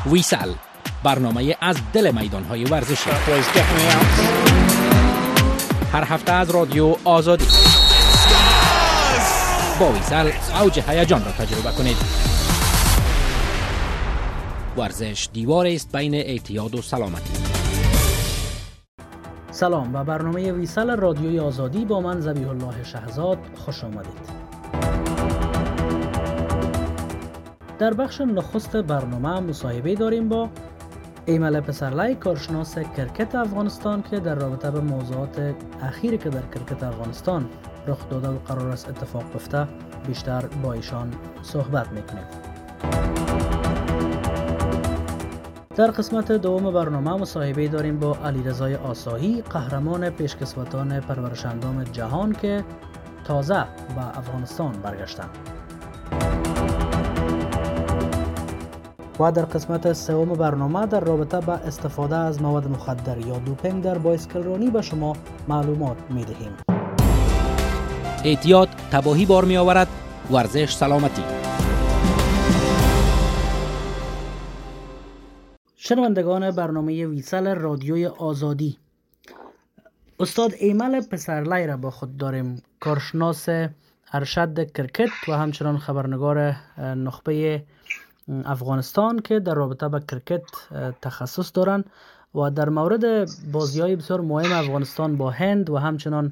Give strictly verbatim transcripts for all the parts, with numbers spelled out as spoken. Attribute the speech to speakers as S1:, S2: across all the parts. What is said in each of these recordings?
S1: ویسل، برنامه از دل میدان‌های ورزشی. هر هفته از رادیو آزادی. با ویسل اوج هیجان را تجربه کنید. ورزش دیوار است بین اعتیاد و سلامتی.
S2: سلام، به برنامه ویسل رادیوی آزادی با من ذبیح الله شهزاد خوش آمدید. در بخش نخست برنامه مصاحبه داریم با ایمل پسرلی، کارشناس کرکت افغانستان که در رابطه به موضوعات اخیری که در کرکت افغانستان رخ داده و قرار است اتفاق بیفته بیشتر با ایشان صحبت میکنیم. در قسمت دوم برنامه مصاحبه داریم با علیرضا آسایی، قهرمان پیشکسوتان پرورش اندام جهان که تازه به افغانستان برگشتند. و در قسمت سوم برنامه در رابطه با استفاده از مواد مخدر یا دوپینگ در بایسکلرانی به شما معلومات می‌دهیم.
S1: اعتیاد تباهی بار می آورد، ورزش سلامتی.
S2: شنوندگان برنامه ویسل رادیوی آزادی، استاد ایمل پسرلی را با خود داریم، کارشناس ارشد کرکت و همچنان خبرنگار نخبه افغانستان که در رابطه با کرکت تخصص دارند و در مورد بازی‌های بسیار مهم افغانستان با هند و همچنان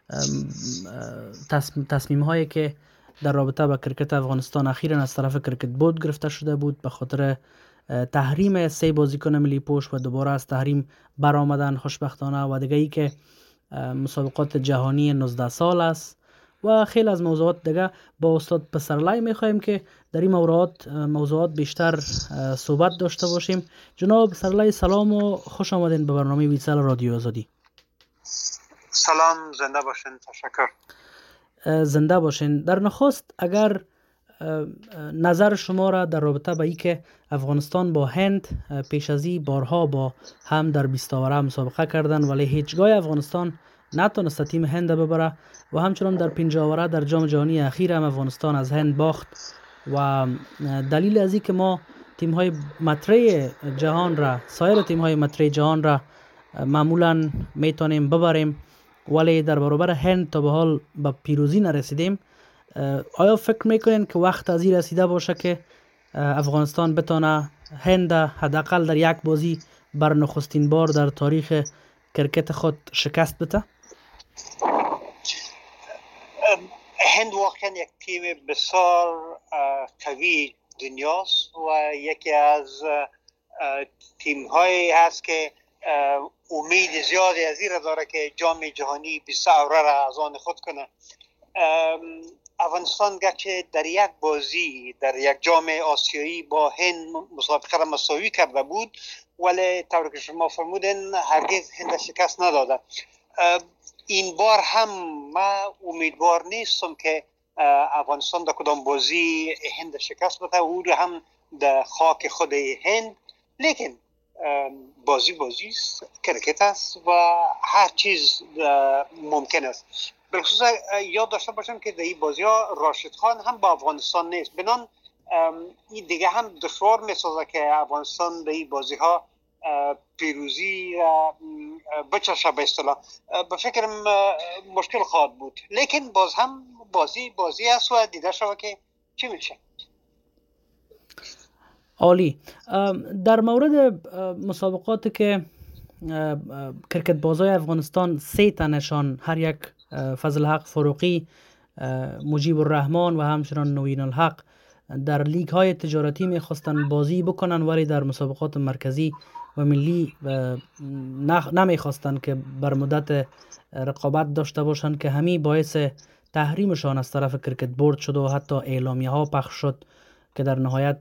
S2: تصمیم‌هایی که در رابطه با کرکت افغانستان اخیراً از طرف کرکت بورد گرفته شده بود به خاطر تحریم سه بازیکن ملی پوش و دوباره از تحریم برآمدن خوشبختانه و دیگه ای که مسابقات جهانی نوزده سال است و خیلی از موضوعات دیگه با استاد پسرلی میخوایم که در این موضوعات موضوعات بیشتر صحبت داشته باشیم. جناب پسرلی سلام و خوش آمدین به برنامه ویسل رادیو آزادی.
S3: سلام، زنده باشین. تشکر.
S2: زنده باشین. در نخست اگر نظر شما را در رابطه با ای که افغانستان با هند پیش از این بارها با هم در بیست آوره مسابقه کردن ولی هیچگاه افغانستان نتونسته تیم هند ببره و همچنان در پنجاه آوره در جام جهانی اخیر هم افغانستان از هند باخت و دلیل از این که ما تیم های مطرح جهان را سایر تیم های مطرح جهان را معمولا میتونیم ببریم ولی در برابر هند تا به حال به پیروزی نرسیدیم. آیا فکر میکنین که وقت از این رسیده باشه که افغانستان بتونه هند حداقل در یک بازی بر نخستین بار در تاریخ کرکت خود شکست بده؟
S3: هند واقعا یک تیم بسیار قوی دنیاست و یکی از تیم هایی هست که امید زیادی از این را داره که جام جهانی بیست آوره را از آن خود کنه. افغانستان گرچه در یک بازی در یک جام آسیایی با هند مسابقه را مساوی کرده بود ولی طور که شما فرمودین هرگز هند شکست نداده. این بار هم ما امیدوار نیستم که افغانستان در کدام بازی هند شکست بده و او هم در خاک خود هند، لیکن بازی بازی است، کرکت است و هر چیز ممکن است. بالخصوص یاد داشته باشم که در این بازی ها راشد خان هم با افغانستان نیست، بنان این دیگه هم دشوار میسازه که افغانستان در این بازی ها پیروزی بچشه به اصطلاح. به فکرم مشکل خواهد بود، لیکن باز هم بازی بازی است و دیده شود که چی میشه.
S2: عالی. در مورد مسابقاتی که کرکت بازای افغانستان سه تنشان، هر یک فضل حق فاروقی، مجیب الرحمن و همچنان نوین الحق در لیگ های تجارتی میخواستن بازی بکنن ولی در مسابقات مرکزی و ملی نمیخواستن که بر مدت رقابت داشته باشن که همین باعث تحریمشان از طرف کرکت بورد شد و حتی اعلامیه ها پخش شد که در نهایت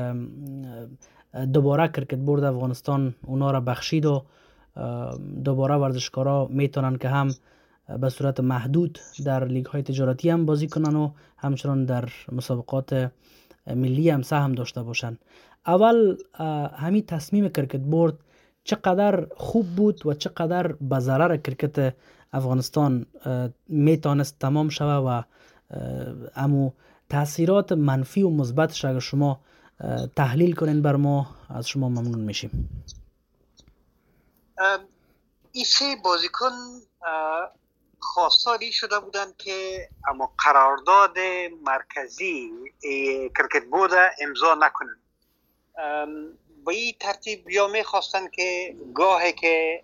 S2: دوباره کرکت بورد افغانستان اونا را بخشید و دوباره ورزشکارا میتونن که هم به صورت محدود در لیگ های تجارتی هم بازی کنن و همچنان در مسابقات ملی هم سهم داشته باشن. اول همین تصمیم کرکت بورد چقدر خوب بود و چقدر به ضرر کرکت افغانستان میتونست تمام شود و امو تاثیرات منفی و مثبتش اگر شما تحلیل کنین بر ما، از شما ممنون میشیم.
S3: این سه بازیکن خواستاری شده بودند که اما قرارداد مرکزی کرکت بورد امضا نکنند. به این ترتیب یا میخواستند که گاهی که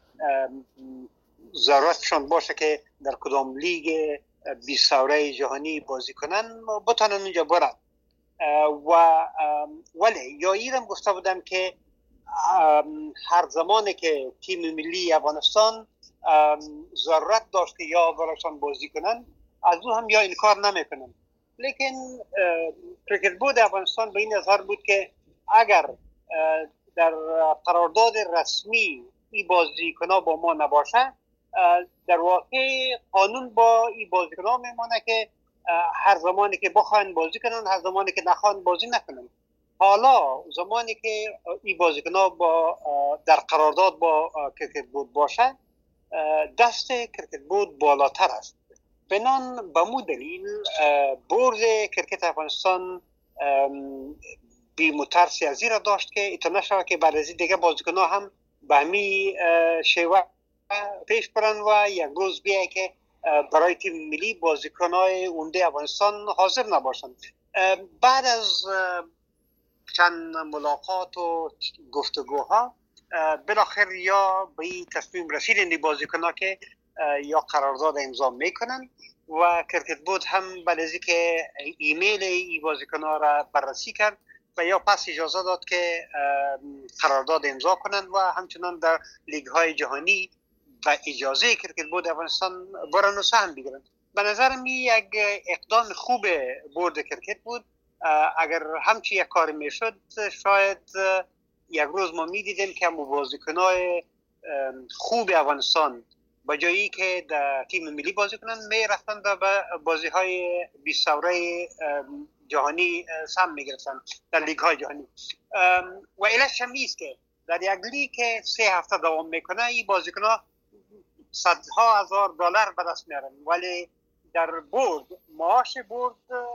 S3: ضرورتشان باشه که در کدام لیگ بیست سوره جهانی بازی کنن بتانن اونجا برن، و ولی یا ایرم گفته بودم که هر زمانی که تیم ملی افغانستان ضرورت داشت که یا براشان بازی کنن از او هم یا انکار نمیکنن. لیکن کرکت بورد افغانستان به این نظر بود که اگر در قرارداد رسمی این بازیکن‌ها با ما نباشه، در واقع قانون با این بازیکن‌ها میمونه که هر زمانی که بخواین بازی کنن، هر زمانی که نخواین بازی نکنن. حالا زمانی که این بازیکن‌ها با در قرارداد با کرکت بورد باشه، دست کرکت بورد بالاتر است. بنان به مو دلیل بورد کرکت افغانستان بی مترسی از این را داشت که ایتا نشوه که بعد از دیگه بازیکن‌ها هم به همی شیوه پیش برن و یک روز بیایی که برای تیم ملی بازیکن‌های اونده افغانستان حاضر نباشند. بعد از چند ملاقات و گفتگوها بالاخره یا به این تصمیم رسیدند بازیکن‌ها که یا قرارداد امضا میکنن و کرکت بورد هم بعد از اینکه ایمیل ای بازیکن‌ها را بررسی کرد و یا پس اجازه داد که قرارداد امضا کنند و همچنان در لیگ های جهانی و اجازه کرکت بورد افغانستان برن و سهم بگیرند. به نظر می یک اقدام خوب بورد کرکت بود. اگر همچی یک کار میشد شاید یک روز ما میدیدیم که بازیکن‌های خوب افغانستان با جایی که در تیم ملی بازی کنن می رفتن به بازی های بیست سوره جهانی سهم می گرفتن در لیگ های جهانی. و علتش هم نیست که در یک لیگ که سه هفته دوام میکنه این بازیکن ها صدها هزار دلار به دست میارن، ولی در بورد معاش بورد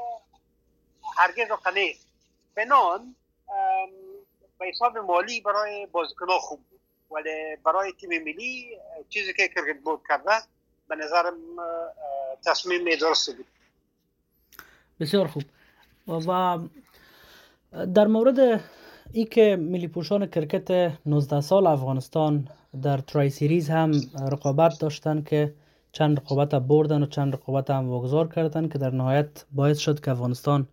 S3: هرگز رقم نیست. بنان به حساب مالی برای بازیکن ها خوب بود، ولی برای تیم ملی چیزی که کرکت بورد کرده به نظرم تصمیم درستی بود.
S2: بسیار خوب. و در مورد ای که ملی پوشان کرکت نوزده سال افغانستان در ترای سیریز هم رقابت داشتن که چند رقابت بردن و چند رقابت هم واگذار کردن که در نهایت باعث شد که افغانستان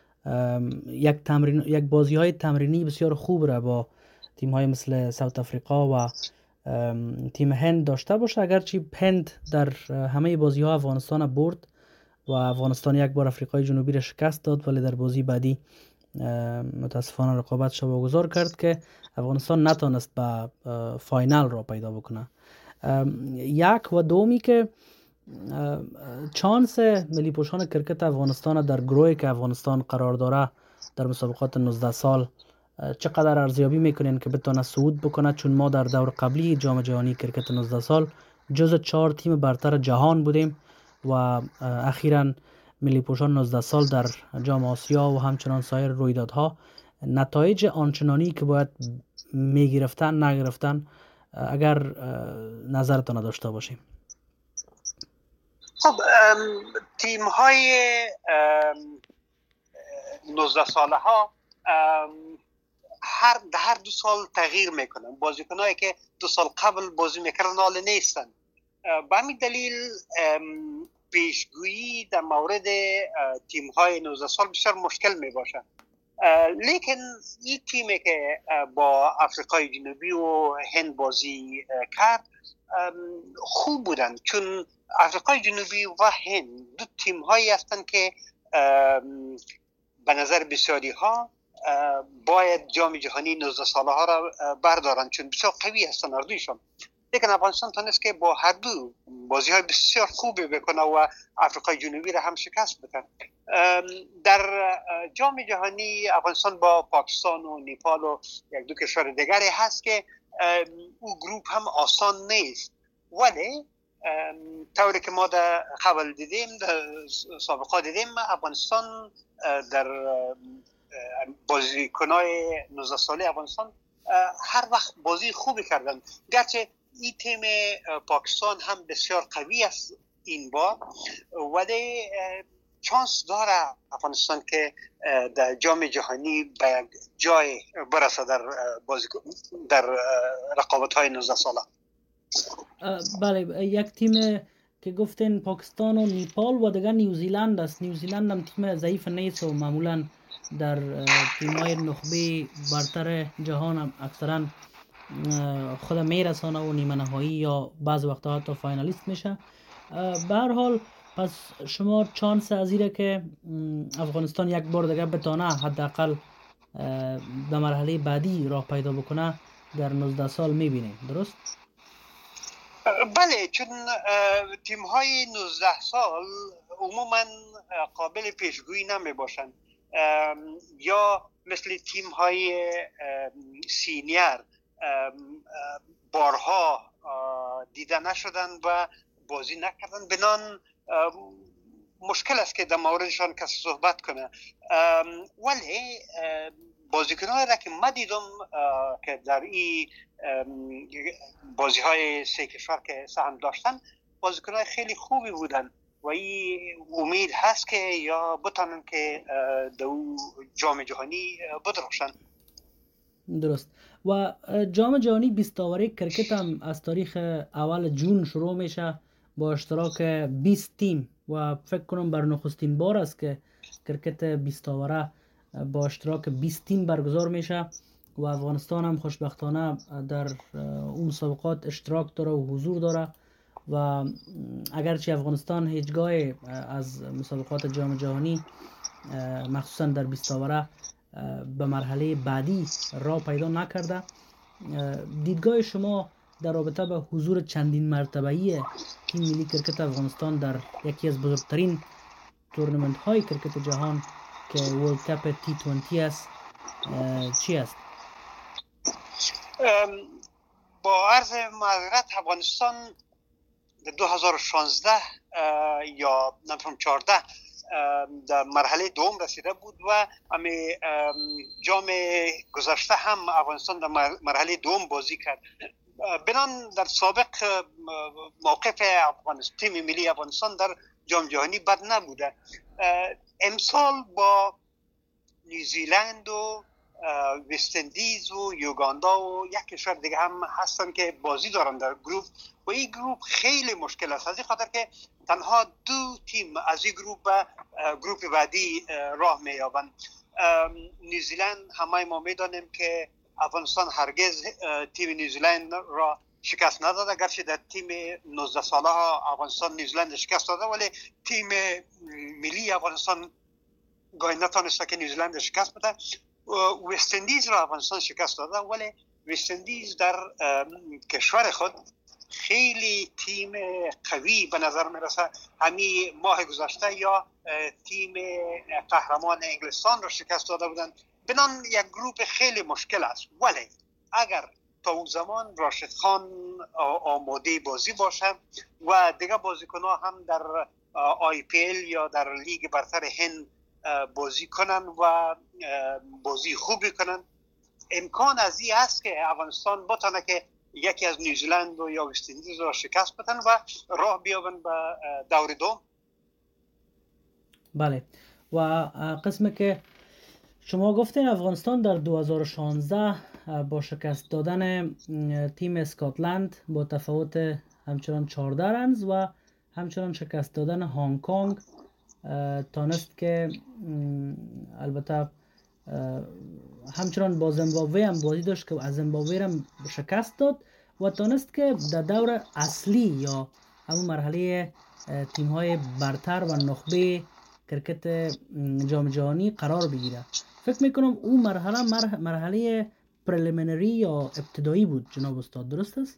S2: یک تمرین یک بازی های تمرینی بسیار خوب را با تیم های مثل ساوت افریقا و تیم هند داشته باشه. اگرچه هند در همه بازی ها افغانستان برد و افغانستان یک بار افریقای جنوبی را شکست داد، ولی در بازی بعدی متاسفانه رقابتش را واگذار کرد که افغانستان نتونست به فاینال را پیدا بکنه. یک و دومی که چانس ملی پوشان کرکت افغانستان در گروهی که افغانستان قرار داره در مسابقات نوزده سال چقدر ارزیابی میکنین که بتونه صعود بکنه؟ چون ما در دور قبلی جام جهانی کرکت نوزده سال جز چهار تیم برتر جهان بودیم و اخیراً ملی پوشان نوزده سال در جام آسیا و همچنان سایر رویدادها نتایج آنچنانی که باید میگرفتن نگرفتن. اگر نظرتون داشته باشیم.
S3: خب تیم های نوزده ساله ها هر هر دو سال تغییر میکنن. بازیکنایی که دو سال قبل بازی میکردن حال نیستن. به همین دلیل پیشگویی در مورد تیم های نوزده سال بسیار مشکل میباشه. لیکن این تیمی که با افریقای جنوبی و هند بازی کرد خوب بودن، چون افریقای جنوبی و هند دو تیم هایی هستند که به نظر بسیاری ها باید جام جهانی نوزده ساله ها را بردارن، چون بسیار قوی هستن هر دویشون. لیکن افغانستان تونست که با هر دو بازی های بسیار خوبی بکنه و افریقای جنوبی را هم شکست بده. در جام جهانی افغانستان با پاکستان و نیپال و یک دو کشور دیگری هست که او گروپ هم آسان نیست، ولی طوری که ما در قبل دیدیم، در سابقا دیدیم، افغانستان در بازیکنای نوزده ساله افغانستان هر وقت بازی خوبی کردن، گرچه این تیم پاکستان هم بسیار قوی است این بار، ولی چانس داره افغانستان که در جام جهانی به جای برسه در بازی در رقابت‌های نوزده ساله.
S2: بله، یک تیم که گفتین پاکستان و نیپال و دیگر نیوزیلند است. نیوزیلند هم تیم ضعیف نیست و معمولا در تیم‌های نخبه برتر جهان هم اکثرا خود میرسانه و نیمه نهایی یا بعض وقتا حتی فاینالیست میشه. به هر حال پس شما چانس از اینه که افغانستان یک بار دیگه بتانه حداقل در مرحله بعدی راه پیدا بکنه در نوزده سال میبینید، درست؟
S3: بله، چون تیم های نوزده سال عموما قابل پیشگویی نمی باشند، یا مثل تیم های سینیر بارها دیده نشدن و بازی نکردن، بنان مشکل است که در موردشان کسی صحبت کنه. ولی بازیکن‌هایی را که من دیدم که در این بازی های سه کشور که سهم داشتن بازیکن‌های خیلی خوبی بودن و این امید هست که یا بتانن که در جام جهانی بدرخشن.
S2: درست. و جام جهانی بیست اوری کرکت هم از تاریخ اول جون شروع میشه با اشتراک بیست تیم و فکر کنم بر نخستین بار است که کرکت بیست اوره با اشتراک بیست تیم برگزار میشه و افغانستان هم خوشبختانه در اون مسابقات اشتراک داره و حضور داره و اگرچه افغانستان هیچگاه از مسابقات جام جهانی مخصوصا در بیست اوره به مرحله بعدی راه پیدا نکرده، دیدگاه شما در رابطه به حضور چندین مرتبه‌ای تیم ملی کرکت افغانستان در یکی از بزرگترین تورنمنت های کرکت جهان که ورلد کپ تی بیست است چی است؟
S3: با عرض معذرت افغانستان در دو هزار و شانزده یا نمی‌دونم چهارده در مرحله دوم رسیده بود و امی جام گذشته هم افغانستان در مرحله دوم بازی کرد. بنان در سابق موقف افغانستان تیم ملی افغانستان در جام جهانی بد نبوده. امسال با نیوزیلند و وست اندیز و یوگاندا و یک کشور دیگه هم هستن که بازی دارن در گروه و این گروه خیلی مشکل است، از این خاطر که تنها دو تیم از این گروه به گروه بعدی راه می‌یابند. نیوزیلند همه ما می‌دانیم که افغانستان هرگز تیم نیوزیلند را شکست نداده، گرچه در تیم نوزده ساله ها افغانستان نیوزیلند شکست داده، ولی تیم ملی افغانستان گاهی نتونسته که نیوزیلند شکست بده. وست اندیز را افغانستان شکست داده، ولی وست اندیز در کشور خود خیلی تیم قوی به نظر میرسه. همین ماه گذشته یا تیم قهرمان انگلستان را شکست داده بودن. بنان یک گروپ خیلی مشکل است، ولی اگر تا اون زمان راشد خان آماده بازی باشه و دیگه بازیکن‌ها هم در آی پی ال یا در لیگ برتر هند بازی کنن و بازی خوبی کنن، امکان از این است که افغانستان بتونه که یکی از نیوزیلند و یا وست اندیز را شکست بدن و راه بیابن به دور دوم.
S2: بله، و قسمی که شما گفتین افغانستان در دو هزار و شانزده با شکست دادن تیم اسکاتلند با تفاوت همچنان چهارده رنز و همچنان شکست دادن هنگ کنگ تانست که البته همچنان با زیمبابوه هم بازی داشت که از زیمبابوه هم شکست داد و تانست که در دور اصلی یا همون مرحله تیم‌های برتر و نخبه کرکت جام جهانی قرار بگیره. فکر میکنم اون مرحله مرحله, مرحله پریلیمینری یا ابتدایی بود جناب استاد، درست است؟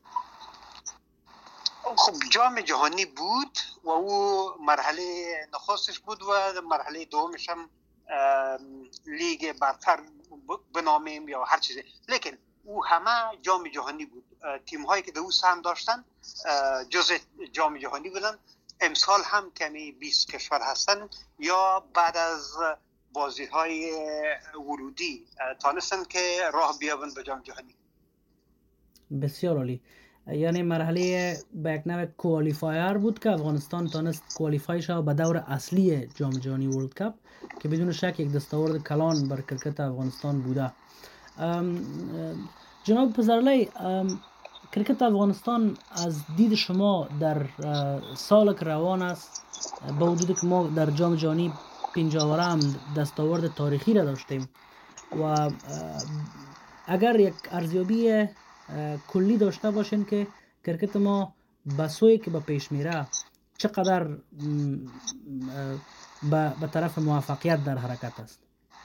S3: خب جام جهانی بود و او مرحله نخستش بود و مرحله دومش هم لیگ برتر بنامیم یا هر چیزی، لیکن او همه جام جهانی بود. تیم هایی که در او سهم داشتن جزء جام جهانی بودن. امسال هم کمی بیست کشور هستن یا بعد از بازی های ورودی تانستن که راه بیابن به جام جهانی.
S2: بسیار عالی. یعنی مرحله به یک نوع کوالیفایر بود که افغانستان تانست کوالیفای شد به دور اصلی جام جهانی ورلد کپ که بدون شک یک دستاورد کلان بر کرکت افغانستان بوده. جناب پسرلی، کرکت افغانستان از دید شما در سال که روان است، با وجودی که ما در جام جهانی پنجاوره هم دستاورد تاریخی را داشتیم و اگر یک ارزیابی کلی داشته باشین که کرکت ما به سوی که به پیش میره چقدر به طرف موفقیت در حرکت است؟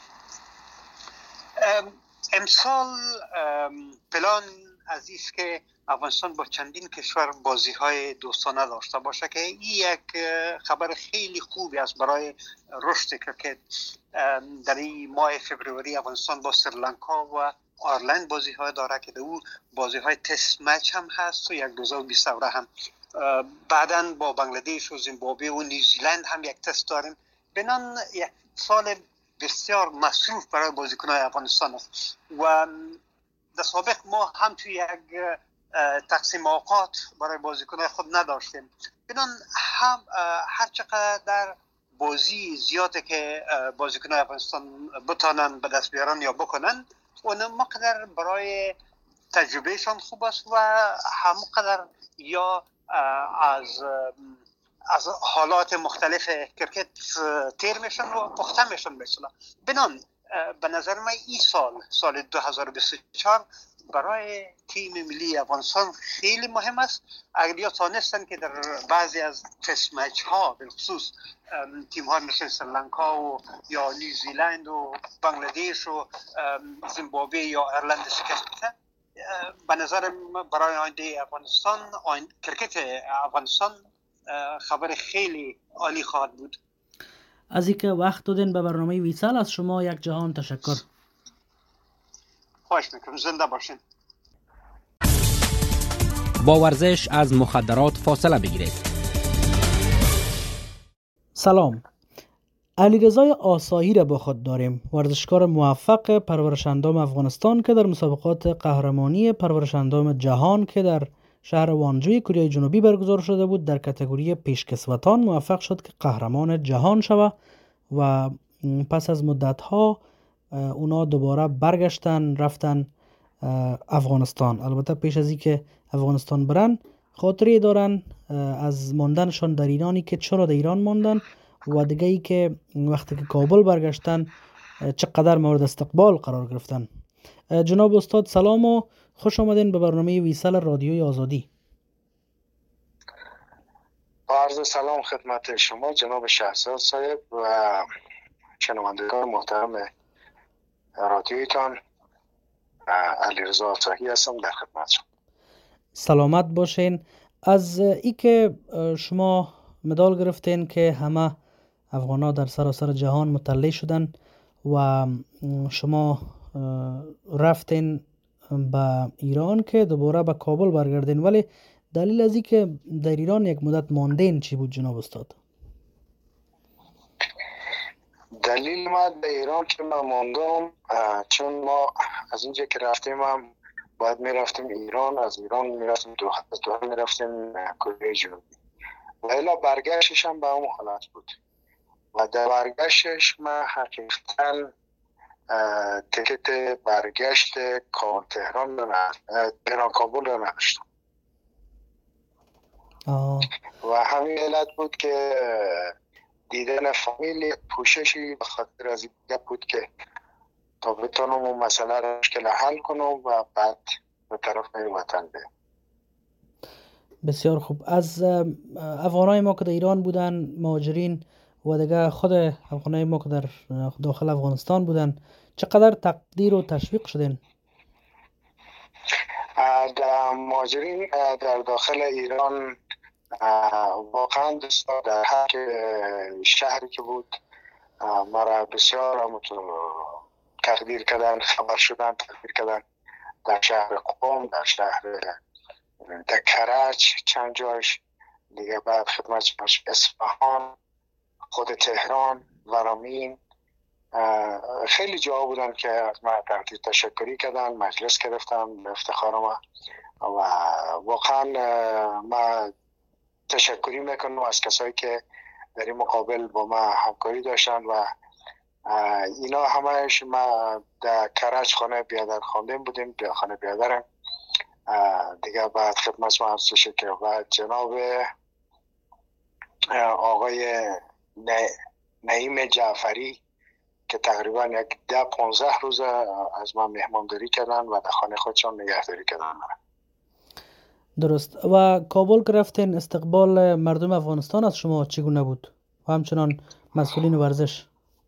S3: امسال پلان عزیز که افغانستان با چندین کشور بازی های دوستانه داشته باشه که این یک خبر خیلی خوبی است برای رشد کرکت. در این ماه فوریه افغانستان با سریلانکا و آیرلند بازی های داره که او بازی های تست مچ هم هست و یک دو هزار و بیست هم بعداً با بنگلادش و زیمبابوه و نیوزیلند هم یک تست داریم. بنان یک سال بسیار مصروف برای بازیکنان افغانستان است و در سابق ما هم توی یک تقسیم اوقات برای بازیکنان خود نداشتیم. بنان هم هر چقدر بازی زیاده که بازیکنان افغانستان بتانن به دست بیارن یا بکنن اون مقدر برای تجربهشان خوب است و همقدر یا از از حالات مختلف کرکت تیر میشن و پخته میشن مثلا. بنان به نظر من این سال سال دو هزار و بیست و چهار برای تیم ملی افغانستان خیلی مهم است. اگر یا تانستن که در بعضی از تست مچ ها به خصوص تیم ها مثل سریلانکا و یا نیوزیلند و بنگلادش و زیمبابوه یا ایرلند شکست بدن، به نظر برای آینده افغانستان آین... کرکت افغانستان خبر خیلی عالی خواهد بود.
S2: از اینکه وقت دادین به برنامه ویسال از شما یک جهان تشکر.
S3: خواهش میکنم، زنده باشین.
S1: با ورزش از مخدرات فاصله بگیرید.
S2: سلام. علیرضا آسایی را با خود داریم، ورزشکار موفق پرورش اندام افغانستان که در مسابقات قهرمانی پرورش اندام جهان که در شهر وانجوی کره جنوبی برگزار شده بود در کاتگوری پیشکسوتان موفق شد که قهرمان جهان شود و پس از مدت‌ها اونا دوباره برگشتن رفتن افغانستان. البته پیش از اینکه افغانستان برن خاطره دارن از ماندنشان در ایرانی که چرا در ایران ماندن و دیگه ای که وقتی که کابل برگشتن چقدر مورد استقبال قرار گرفتن. جناب استاد سلام و خوش آمدین به برنامه ویسال رادیوی آزادی.
S4: عرض سلام خدمت شما جناب شهزاد صاحب و شنوندگان محترم رادیویتان. علیرضا آسایی هستم در خدمتتون.
S2: سلامت باشین. از ای که شما مدال گرفتین که همه افغانا در سراسر جهان مطلع شدن و شما رفتین به ایران که دوباره به کابل برگردین، ولی دلیل از این که در ایران یک مدت ماندین چی بود جناب استاد؟
S4: دلیل ما در ایران که من ماندم چون ما از اینجا که رفتیم هم باید می رفتیم ایران، از ایران می رفتیم دو از دو می رفتیم کره جنوبی و الا برگشتش هم به اون حالت بود و در برگشتش من حقیقتا تکت برگشت کابل تهران رو تهران کابل رو نداشتم و همین علت بود که دیدن فامیل پوششی به خاطر از این بود که تا بتونم اون مسئله رو مشکل حل کنم و بعد به طرف وطن برم.
S2: بسیار خوب. از افغانای ما که در ایران بودن مهاجرین و دیگه خود افغانای ما که در داخل افغانستان بودن چقدر تقدیر و تشویق شدین؟
S4: در مهاجرین در داخل ایران واقعا دوستا در هر شهری که بود مرا بسیار همونطور تقدیر کردن، خبر شدن تقدیر کردن. در شهر قم، در شهر در کرج چند جایش دیگه، بعد خدمت اصفهان، خود تهران، ورامین خیلی جا بودن که از من تقدیر تشکری کردن، مجلس گرفتن به افتخار ما و واقعا من تشکری میکنم از کسایی که در این مقابل با ما همکاری داشتن و اینا همهش ما در کرج خانه بیادر خواندیم بودیم، در خانه بیادرم دیگه. بعد خدمت ما عرض شد که بعد جناب آقای نعیم جعفری که تقریبا یک ده پانزده روز از من مهمانداری کردن و در خانه خودشان نگهداری کردن.
S2: درست. و کابل که رفتین استقبال مردم افغانستان از شما چگونه بود و همچنان مسئولین ورزش؟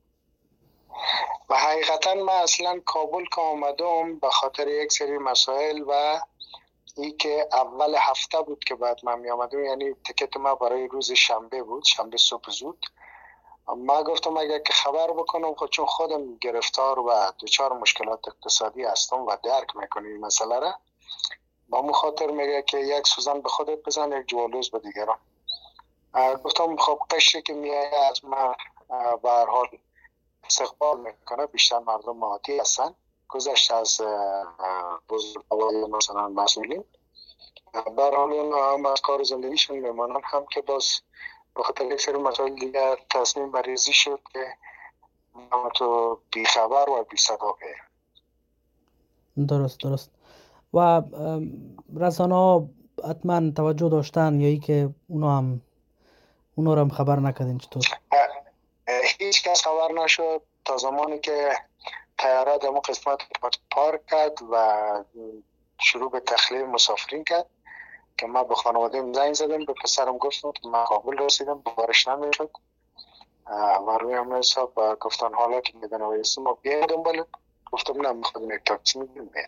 S4: و حقیقتا من اصلا کابل که آمدم به خاطر یک سری مسائل و ای که اول هفته بود که بعد من می آمدم، یعنی تکت ما برای روز شنبه بود، شنبه صبح زود. ما گفتم اگر که خبر بکنم خود چون خودم گرفتار و دچار مشکلات اقتصادی هستم و درک میکنم این مسئله را، با مو خاطر میگه که یک سوزن به خودت بزن یک جوالوز به دیگران. گفتم خب قشری که میایه از ما به هر حال استقبال میکنه، بیشتر مردم عادی هستن گذشت از بزرگوار مثلا مسئولین، به هر حال اون هم از کار زندگیشون میمانن، هم که باز به خاطر یک سری مسائل دیگر تصمیم بریزی شد که ما تو بیخبر و بی صدا بیم.
S2: درست درست. و رسانه ها حتما توجه داشتن یا ای که اونا هم اونا رو هم خبر نکردین چطور؟
S4: هیچ کس خبر نشد تا زمانی که طیاره در اون قسمت پارک کرد و شروع به تخلیه مسافرین کرد که من به خانواده‌ام زنگ زدم، به پسرم گفتم که من کابل رسیدم، بارش نمیشد و روی هم حساب گفتن حالا که میدن ویسی ما بیاید دنبال. گفتم نه میخوادیم یک تاکسی میگیم بیاید.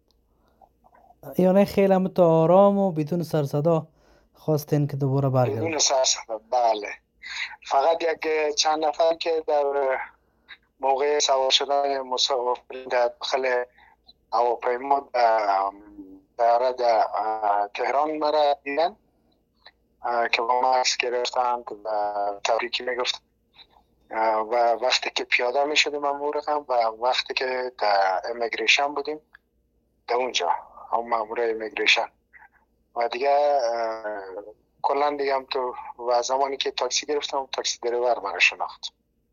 S2: یعنی خیلی هم تو آرام و بدون سرصدا خواستین که دوباره برگردن؟
S4: بدون سرصدا، بله. فقط یک چند نفر که در موقع سوار شدن مسافرین در داخل هواپیما در تهران مرا دیدن که با ما عکس گرفتند و تبریکی میگفتن و وقتی که پیاده میشدیم امورقم و وقتی که در امیگریشن بودیم در اونجا هم مامور امیگریشن و دیگه کلن دیگه هم تو و زمانی که تاکسی گرفتم تاکسی دریور مرا شناخت.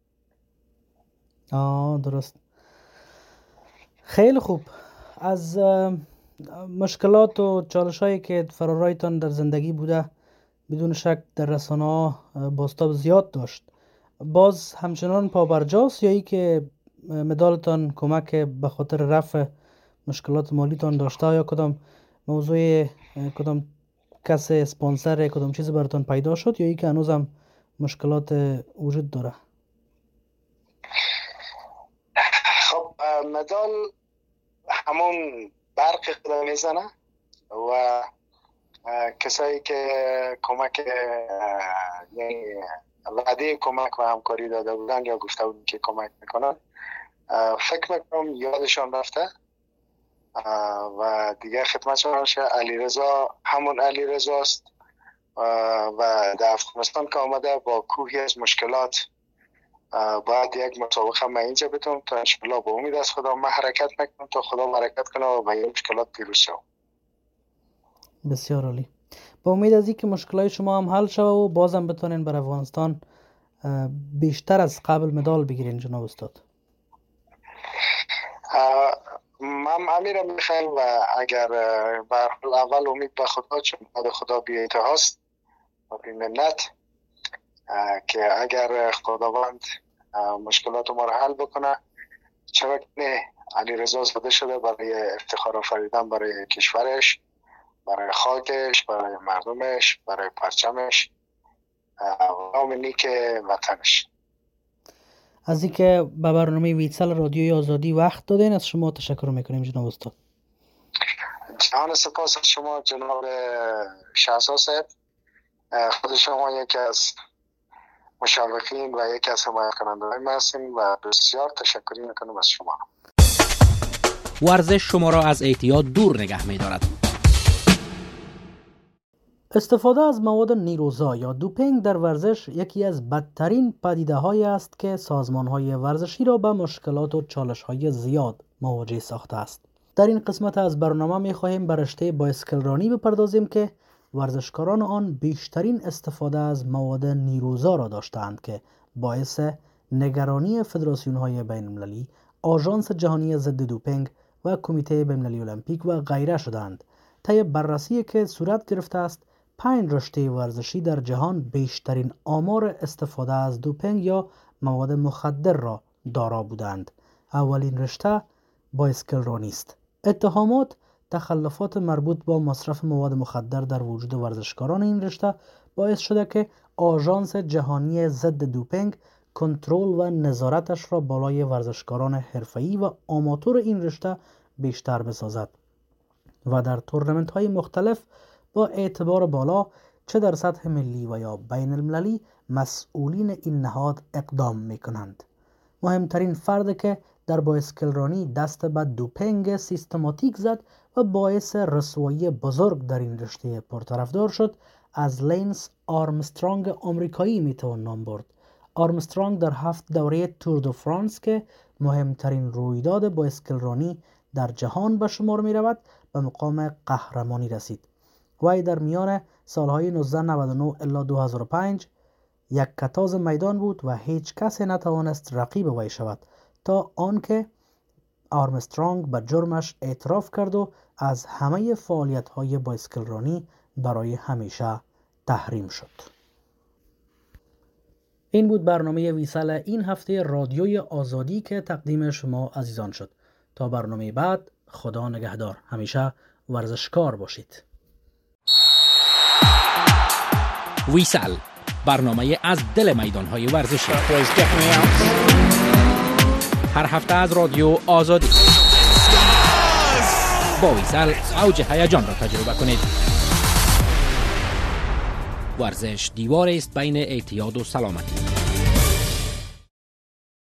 S2: آه درست. خیلی خوب. از مشکلات و چالش هایی که فرارایتان در زندگی بوده بدون شک در رسانه ها بازتاب زیاد داشت، باز همچنان پابرجاست یا ای که مدالتان کمک به خاطر رفع مشکلات مالیتان داشته یا کدام موضوع کدام کس اسپانسر کدام چیز براتون پیدا شد یا ای که هنوز هم مشکلات وجود داره؟
S4: خب مدال همون برق خدا میزنه و کسایی که کمک یعنی وعده کمک و همکاری داده بودن یا گفته بودن که کمک میکنن فکر میکنم یادشان رفته و دیگه خدمتشان باشه. علیرضا همون علیرضا است و در افغانستان که آمده با کوهی از مشکلات باید یک مسابقه ما اینجا بتونم تا انشالله با امید از خدا ما حرکت میکنم تا خدا حرکت کنه و با این مشکلات پیروز شو.
S2: بسیار عالی. با امید از اینکه مشکلات شما هم حل شود و بازم بتونین بر افغانستان بیشتر از قبل مدال بگیرین جناب استاد.
S4: من امیرم میخوایم و اگر بر اول امید به خدا چون بعد خدا بی انتهاست و بی منت که اگر خداوند مشکلات ما رو حل بکنه چرا نه علیرضا زاده شده برای افتخار آفریدن برای کشورش، برای خاکش، برای مردمش، برای پرچمش و نام نیک وطنش.
S2: از اینکه به برنامه ویتسل رادیوی آزادی وقت دادین از شما تشکر میکنیم جناب استاد.
S4: جهان سپاس از شما جناب شهزاد صاحب. خود شما یکی از مشوقین و یکی از حمایت کننده‌های ما هستین و بسیار تشکر میکنم از شما.
S1: ورزش شما را از اعتیاد دور نگه می‌دارد.
S2: استفاده از مواد نیروزا یا دوپینگ در ورزش یکی از بدترین پدیده‌هایی است که سازمان‌های ورزشی را به مشکلات و چالش‌های زیاد مواجه ساخته است. در این قسمت از برنامه می‌خواهیم به رشته بایسکلرانی بپردازیم که ورزشکاران آن بیشترین استفاده از مواد نیروزا را داشتند که باعث نگرانی فدراسیون‌های بین‌المللی، آژانس جهانی ضد دوپینگ و کمیته بین‌المللی المپیک و غیره شدند. طی بررسی که صورت گرفته است، پنج رشته ورزشی در جهان بیشترین آمار استفاده از دوپینگ یا مواد مخدر را دارا بودند. اولین رشته بایسکلرانی است. اتهامات تخلفات مربوط با مصرف مواد مخدر در وجود ورزشکاران این رشته باعث شده که آژانس جهانی ضد دوپینگ کنترل و نظارتش را بالای ورزشکاران حرفه‌ای و آماتور این رشته بیشتر بسازد و در تورنمنت‌های مختلف با اعتبار بالا چه در سطح ملی و یا بین المللی مسئولین این نهاد اقدام می‌کنند. مهمترین فرد که در بایسکلرانی دست به دوپینگ سیستماتیک زد و باعث رسوایی بزرگ در این رشته پرطرفدار شد، از لینس آرمسترانگ آمریکایی میتوان نام برد. آرمسترانگ در هفت دوره تور دو فرانس که مهمترین رویداد بایسکلرانی در جهان به شمار می رود به مقام قهرمانی رسید. وی در میان سالهای نوزده نود و نه الی دو هزار و پنج یک کتاز میدان بود و هیچ کس نتوانست رقیب وی شود تا آنکه آرمسترانگ به جرمش اعتراف کرد و از همه فعالیت‌های بایسکلرانی برای همیشه تحریم شد. این بود برنامه ویسل این هفته رادیوی آزادی که تقدیم شما عزیزان شد. تا برنامه بعد، خدا نگهدار. همیشه ورزشکار باشید.
S1: ویسل، برنامه از دل میدان‌های ورزشی. هر هفته از رادیو آزادی. با ویسل اوج هیجان را تجربه کنید. ورزش دیواری است بین اعتیاد و سلامتی.